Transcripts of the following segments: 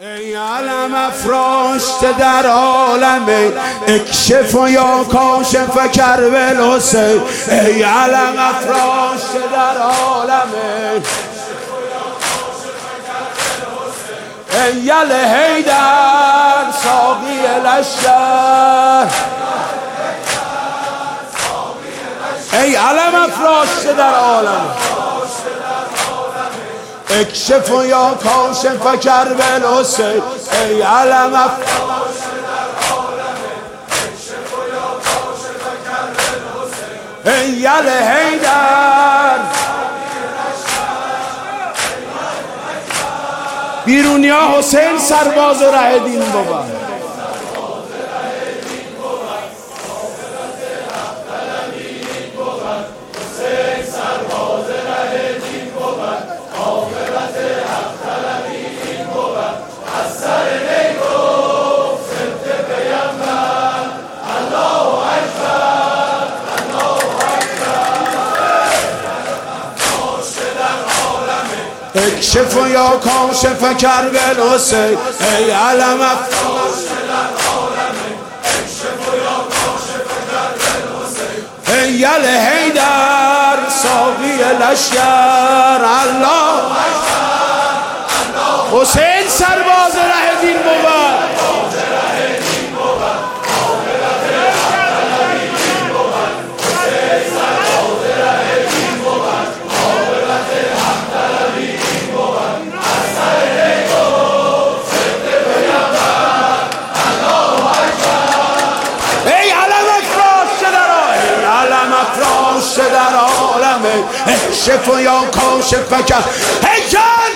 ای علم افراشته در عالم اکشف و یا کاشف کرب الحسین. ای علم افراشته در عالم ای یل حیدر ساقی لشکر. ای علم افراشته در عالم اکشف و یا کاشف کرب الحسین. ای علم افراشته در عالم اکشف و یا کاشف کرب الحسین. ای یل حیدر بیرونی ها حسین سرباز ره دین بود. اکشف و یا کاشف کرب الحسین. ای علم افراشته در عالم اکشف و یا کاشف کرب الحسین. ای یل حیدر ساقی لشکر. الله حسین سرباز ره دین بود. در عالم اکشف و یا کاشف کرب هیکل.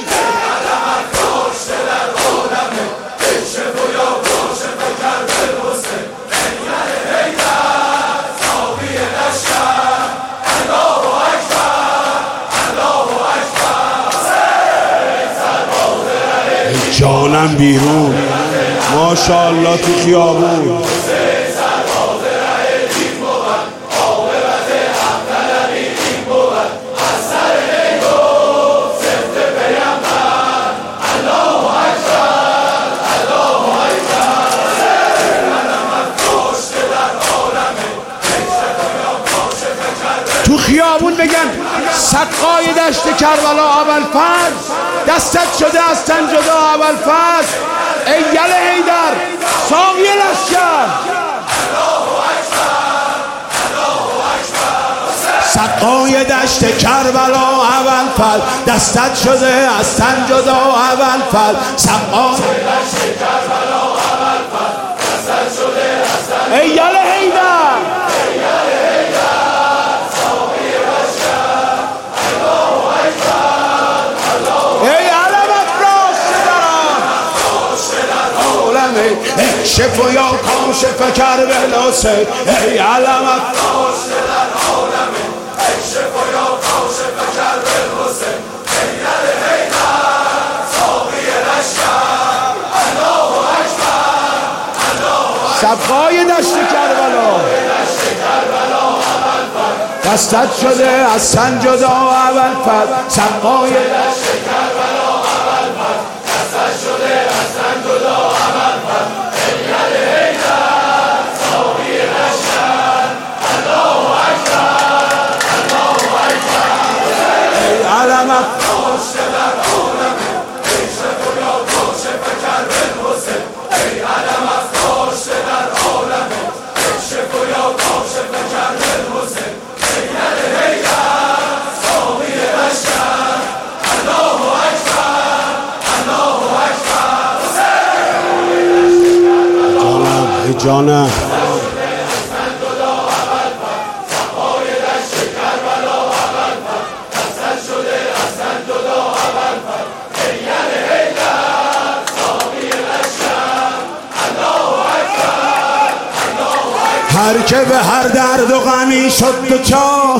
در عالم اکشف و یا کاشف کرب الحسین. ای حیدر ساقی لشکر. الله اکبر الله اکبر. ای جانم بیرون ماشاءالله تو خیابون. تو خیابون بگن صدقای دشت کربلا ابوالفضل دستت شده از تن جدا ابوالفضل. ای یل حیدر ساقی لشکر. صدقای دشت کربلا ابوالفضل دستت شده از تن جدا ابوالفضل. صدقای دشت کربلا ابوالفضل دستت شده از تن. ای یل حیدر اکشف و یا کاشف کرب الحسین. ای علم افراشته در عالم اکشف و یا کاشف کرب الحسین. ای یل حیدر ساقی لشکر. الله اکبر الله اکبر. صفای دشت کربلا دستت شده از تن جدا ابوالفضل. صفای دشت کربلا دستت شده از تن جدا ابوالفضل. علم افراشته در عالم اکشف و یا کاشف کرب الحسین. ای علم افراشته در عالم اکشف و یا کاشف کرب الحسین. ای یل حیدر ساقی لشکر. الله اکبر الله اکبر. جانم هر که به هر درد و غمی شد دوچار.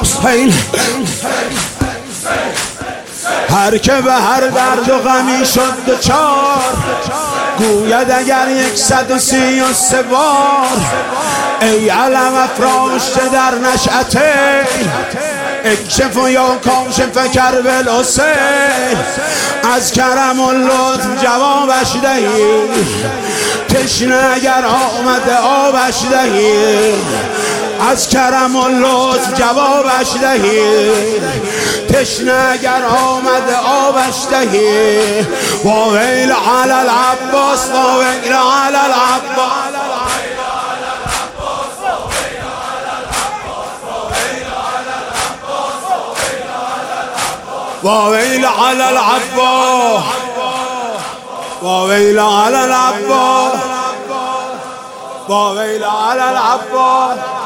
هر که به هر درد و غمی شد دوچار گوید اگر 133 بار. ای علم افراشته در نشأته اکشف یا کاشف کرب الحسین، از کرم و لطف جوابش دهی، تشنه اگر آمده آبش دهی، از کرم و لطف جوابش دهی، تشنه اگر آمده آبش دهی. و ویل علی العباس، و ویل علی العباس، و ویل علی العباس، و ویل علی العباس، و ویل علی العباس.